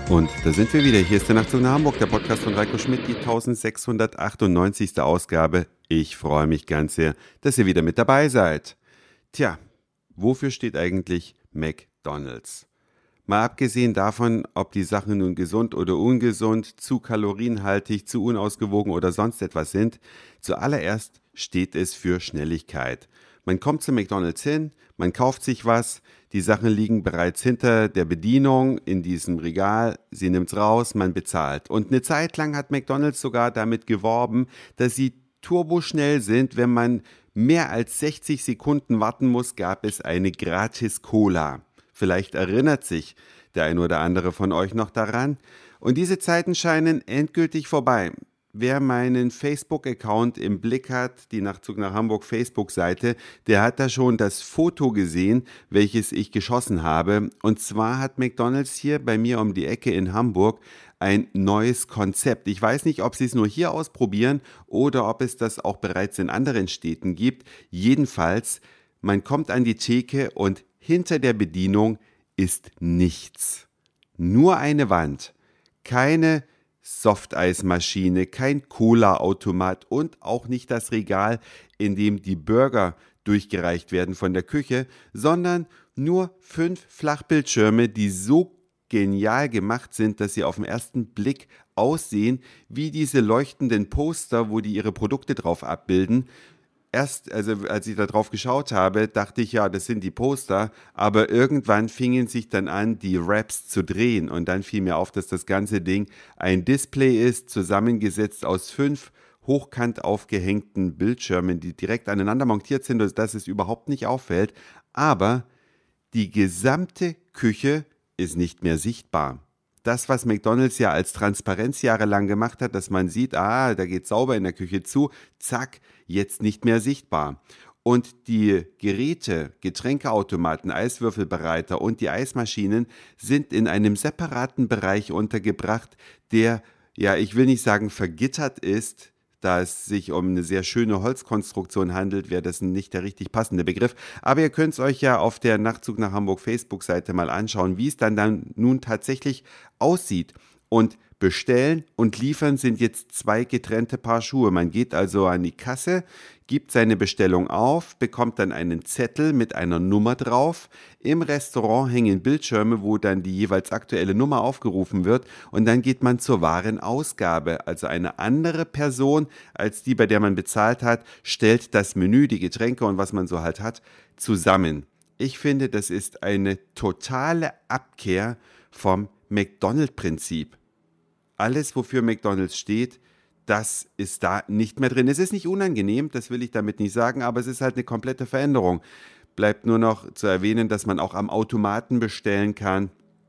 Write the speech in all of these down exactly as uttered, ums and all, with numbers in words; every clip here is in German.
Und da sind wir wieder. Hier ist der Nachtzug nach Hamburg, der Podcast von Reiko Schmidt, die eintausendsechshundertachtundneunzigste Ausgabe. Ich freue mich ganz sehr, dass ihr wieder mit dabei seid. Tja, wofür steht eigentlich McDonald's? Mal abgesehen davon, ob die Sachen nun gesund oder ungesund, zu kalorienhaltig, zu unausgewogen oder sonst etwas sind, zuallererst steht es für Schnelligkeit. Man kommt zu McDonald's hin, man kauft sich was, die Sachen liegen bereits hinter der Bedienung in diesem Regal, sie nimmt's raus, man bezahlt. Und eine Zeit lang hat McDonald's sogar damit geworben, dass sie turboschnell sind. Wenn man mehr als sechzig Sekunden warten muss, gab es eine Gratis-Cola. Vielleicht erinnert sich der ein oder andere von euch noch daran. Und diese Zeiten scheinen endgültig vorbei. Wer meinen Facebook-Account im Blick hat, die Nachtzug nach Hamburg Facebook-Seite, der hat da schon das Foto gesehen, welches ich geschossen habe. Und zwar hat McDonald's hier bei mir um die Ecke in Hamburg ein neues Konzept. Ich weiß nicht, ob sie es nur hier ausprobieren oder ob es das auch bereits in anderen Städten gibt. Jedenfalls, man kommt an die Theke und hinter der Bedienung ist nichts. Nur eine Wand, keine Softeismaschine, kein Cola-Automat und auch nicht das Regal, in dem die Burger durchgereicht werden von der Küche, sondern nur fünf Flachbildschirme, die so genial gemacht sind, dass sie auf den ersten Blick aussehen wie diese leuchtenden Poster, wo die ihre Produkte drauf abbilden. Erst, also als ich da drauf geschaut habe, dachte ich, ja, das sind die Poster, aber irgendwann fingen sich dann an, die Wraps zu drehen und dann fiel mir auf, dass das ganze Ding ein Display ist, zusammengesetzt aus fünf hochkant aufgehängten Bildschirmen, die direkt aneinander montiert sind, sodass es überhaupt nicht auffällt, aber die gesamte Küche ist nicht mehr sichtbar. Das, was McDonald's ja als Transparenz jahrelang gemacht hat, dass man sieht, ah, da geht sauber in der Küche zu, zack, jetzt nicht mehr sichtbar. Und die Geräte, Getränkeautomaten, Eiswürfelbereiter und die Eismaschinen sind in einem separaten Bereich untergebracht, der, ja, ich will nicht sagen vergittert ist, da es sich um eine sehr schöne Holzkonstruktion handelt, wäre das nicht der richtig passende Begriff. Aber ihr könnt es euch ja auf der Nachtzug nach Hamburg Facebook-Seite mal anschauen, wie es dann, dann nun tatsächlich aussieht. Und bestellen und liefern sind jetzt zwei getrennte Paar Schuhe. Man geht also an die Kasse, gibt seine Bestellung auf, bekommt dann einen Zettel mit einer Nummer drauf. Im Restaurant hängen Bildschirme, wo dann die jeweils aktuelle Nummer aufgerufen wird und dann geht man zur Warenausgabe. Also eine andere Person als die, bei der man bezahlt hat, stellt das Menü, die Getränke und was man so halt hat, zusammen. Ich finde, das ist eine totale Abkehr vom McDonald-Prinzip. Alles, wofür McDonald's steht, das ist da nicht mehr drin. Es ist nicht unangenehm, das will ich damit nicht sagen, aber es ist halt eine komplette Veränderung. Bleibt nur noch zu erwähnen, dass man auch am Automaten bestellen kann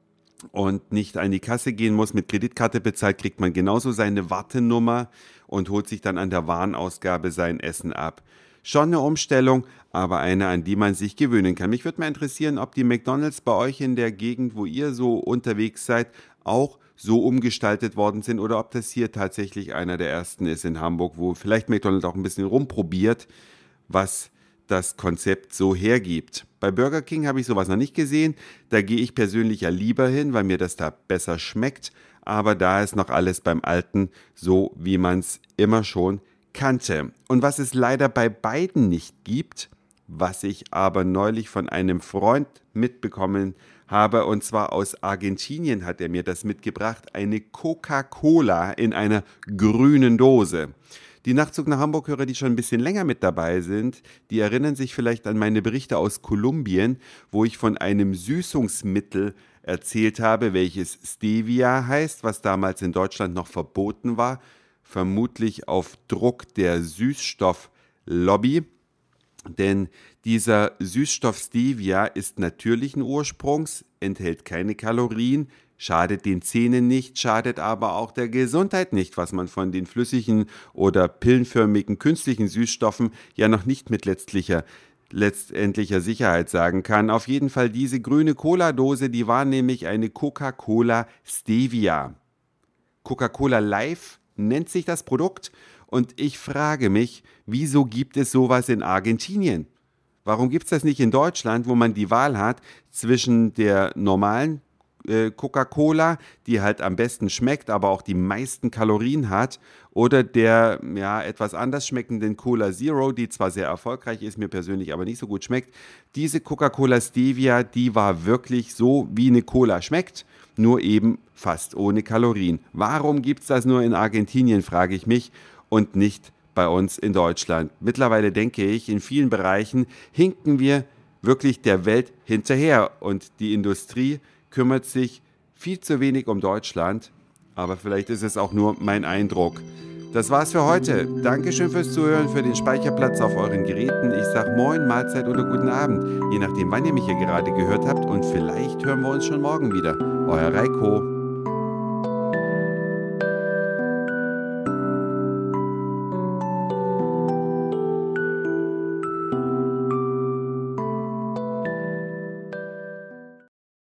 und nicht an die Kasse gehen muss. Mit Kreditkarte bezahlt, kriegt man genauso seine Wartenummer und holt sich dann an der Warenausgabe sein Essen ab. Schon eine Umstellung, aber eine, an die man sich gewöhnen kann. Mich würde mal interessieren, ob die McDonald's bei euch in der Gegend, wo ihr so unterwegs seid, auch so umgestaltet worden sind oder ob das hier tatsächlich einer der ersten ist in Hamburg, wo vielleicht McDonald's auch ein bisschen rumprobiert, was das Konzept so hergibt. Bei Burger King habe ich sowas noch nicht gesehen, da gehe ich persönlich ja lieber hin, weil mir das da besser schmeckt, aber da ist noch alles beim Alten, so wie man es immer schon kannte. Und was es leider bei beiden nicht gibt, was ich aber neulich von einem Freund mitbekommen habe, und zwar aus Argentinien hat er mir das mitgebracht, eine Coca-Cola in einer grünen Dose. Die Nachtzug nach Hamburg-Hörer, die schon ein bisschen länger mit dabei sind, die erinnern sich vielleicht an meine Berichte aus Kolumbien, wo ich von einem Süßungsmittel erzählt habe, welches Stevia heißt, was damals in Deutschland noch verboten war, vermutlich auf Druck der Süßstofflobby. Denn dieser Süßstoff Stevia ist natürlichen Ursprungs, enthält keine Kalorien, schadet den Zähnen nicht, schadet aber auch der Gesundheit nicht, was man von den flüssigen oder pillenförmigen künstlichen Süßstoffen ja noch nicht mit letztlicher, letztendlicher Sicherheit sagen kann. Auf jeden Fall diese grüne Cola-Dose, die war nämlich eine Coca-Cola Stevia. Coca-Cola Live nennt sich das Produkt. Und ich frage mich, wieso gibt es sowas in Argentinien? Warum gibt es das nicht in Deutschland, wo man die Wahl hat zwischen der normalen äh, Coca-Cola, die halt am besten schmeckt, aber auch die meisten Kalorien hat, oder der ja etwas anders schmeckenden Cola Zero, die zwar sehr erfolgreich ist, mir persönlich aber nicht so gut schmeckt. Diese Coca-Cola Stevia, die war wirklich so, wie eine Cola schmeckt, nur eben fast ohne Kalorien. Warum gibt es das nur in Argentinien, frage ich mich, und nicht bei uns in Deutschland? Mittlerweile denke ich, in vielen Bereichen hinken wir wirklich der Welt hinterher und die Industrie kümmert sich viel zu wenig um Deutschland, aber vielleicht ist es auch nur mein Eindruck. Das war's für heute. Dankeschön fürs Zuhören, für den Speicherplatz auf euren Geräten. Ich sag Moin, Mahlzeit oder guten Abend, je nachdem, wann ihr mich hier gerade gehört habt, und vielleicht hören wir uns schon morgen wieder. Euer Reiko.